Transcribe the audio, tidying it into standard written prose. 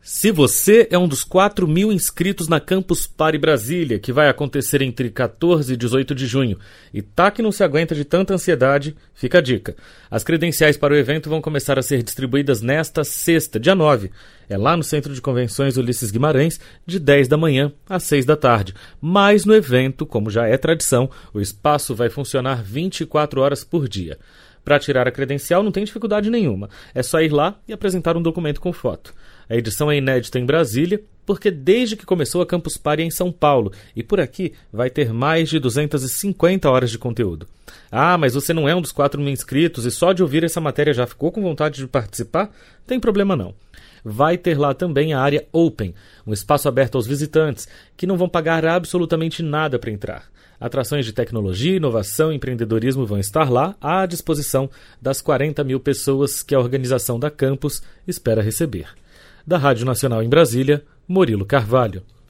Se você é um dos 4.000 inscritos na Campus Party Brasília, que vai acontecer entre 14 e 18 de junho, e tá que não se aguenta de tanta ansiedade, fica a dica. As credenciais para o evento vão começar a ser distribuídas nesta sexta, dia 9. É lá no Centro de Convenções Ulisses Guimarães, de 10 da manhã às 6 da tarde. Mas no evento, como já é tradição, o espaço vai funcionar 24 horas por dia. Para tirar a credencial não tem dificuldade nenhuma. É só ir lá e apresentar um documento com foto. A edição é inédita em Brasília, porque desde que começou a Campus Party em São Paulo, e por aqui vai ter mais de 250 horas de conteúdo. Ah, mas você não é um dos 4.000 inscritos e só de ouvir essa matéria já ficou com vontade de participar? Tem problema não. Vai ter lá também a área Open, um espaço aberto aos visitantes, que não vão pagar absolutamente nada para entrar. Atrações de tecnologia, inovação e empreendedorismo vão estar lá à disposição das 40.000 pessoas que a organização da Campus espera receber. Da Rádio Nacional em Brasília, Murilo Carvalho.